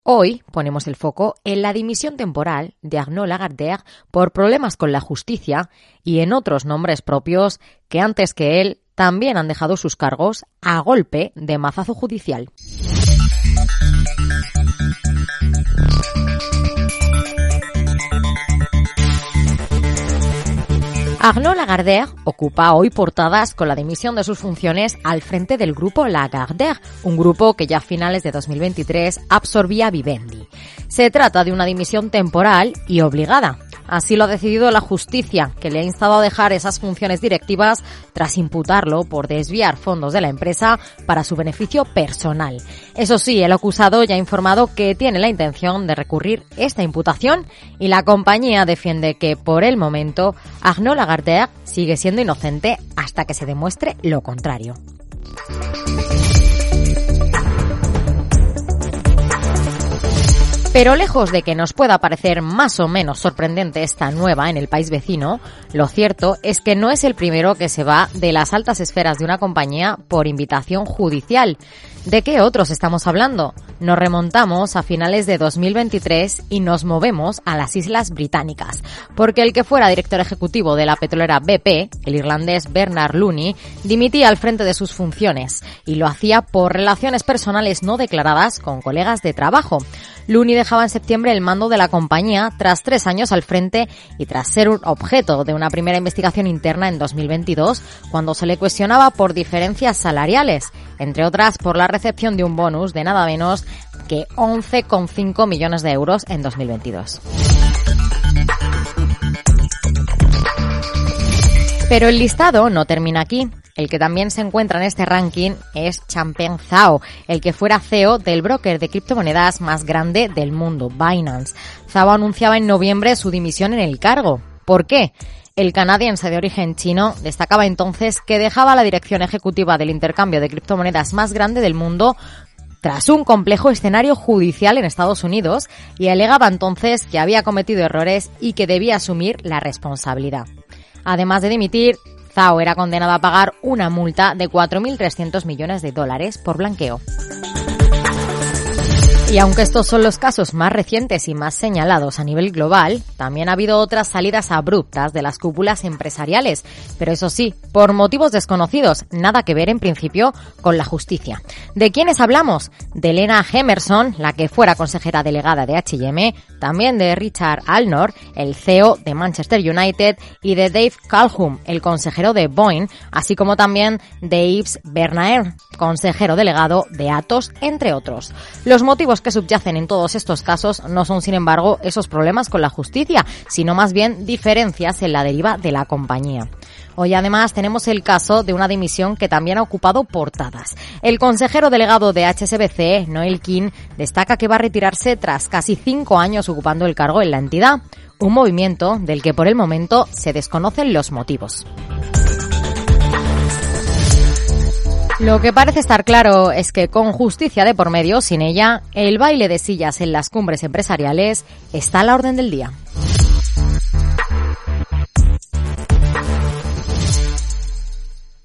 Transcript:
Hoy ponemos el foco en la dimisión temporal de Arnaud Lagardère por problemas con la justicia y en otros nombres propios que antes que él también han dejado sus cargos a golpe de mazazo judicial. Arnaud Lagardère ocupa hoy portadas con la dimisión de sus funciones al frente del grupo Lagardère, un grupo que ya a finales de 2023 absorbía Vivendi. Se trata de una dimisión temporal y obligada. Así lo ha decidido la justicia, que le ha instado a dejar esas funciones directivas tras imputarlo por desviar fondos de la empresa para su beneficio personal. Eso sí, el acusado ya ha informado que tiene la intención de recurrir esta imputación y la compañía defiende que, por el momento, Arnaud Lagardère sigue siendo inocente hasta que se demuestre lo contrario. Pero lejos de que nos pueda parecer más o menos sorprendente esta nueva en el país vecino, lo cierto es que no es el primero que se va de las altas esferas de una compañía por invitación judicial. ¿De qué otros estamos hablando? Nos remontamos a finales de 2023 y nos movemos a las Islas Británicas, porque el que fuera director ejecutivo de la petrolera BP, el irlandés Bernard Looney, dimitía al frente de sus funciones y lo hacía por relaciones personales no declaradas con colegas de trabajo. Looney dejaba en septiembre el mando de la compañía tras 3 años al frente y tras ser un objeto de una primera investigación interna en 2022, cuando se le cuestionaba por diferencias salariales, entre otras por la recepción de un bonus de nada menos que 11,5 millones de euros en 2022. Pero el listado no termina aquí. El que también se encuentra en este ranking es Changpeng Zhao, el que fuera CEO del broker de criptomonedas más grande del mundo, Binance. Zhao anunciaba en noviembre su dimisión en el cargo. ¿Por qué? El canadiense de origen chino destacaba entonces que dejaba la dirección ejecutiva del intercambio de criptomonedas más grande del mundo tras un complejo escenario judicial en Estados Unidos y alegaba entonces que había cometido errores y que debía asumir la responsabilidad. Además de dimitir, Zhao era condenado a pagar una multa de 4.300 millones de dólares por blanqueo. Y aunque estos son los casos más recientes y más señalados a nivel global, también ha habido otras salidas abruptas de las cúpulas empresariales, pero eso sí, por motivos desconocidos, nada que ver en principio con la justicia. ¿De quiénes hablamos? De Lena Emerson, la que fuera consejera delegada de H&M, también de Richard Alnor, el CEO de Manchester United, y de Dave Calhoun, el consejero de Boeing, así como también de Yves Bernaert, consejero delegado de Atos, entre otros. Los motivos que subyacen en todos estos casos no son, sin embargo, esos problemas con la justicia, sino más bien diferencias en la deriva de la compañía. Hoy además tenemos el caso de una dimisión que también ha ocupado portadas. El consejero delegado de HSBC, Noel King, destaca que va a retirarse tras casi 5 años ocupando el cargo en la entidad, un movimiento del que por el momento se desconocen los motivos. Lo que parece estar claro es que con justicia de por medio, sin ella, el baile de sillas en las cumbres empresariales está a la orden del día.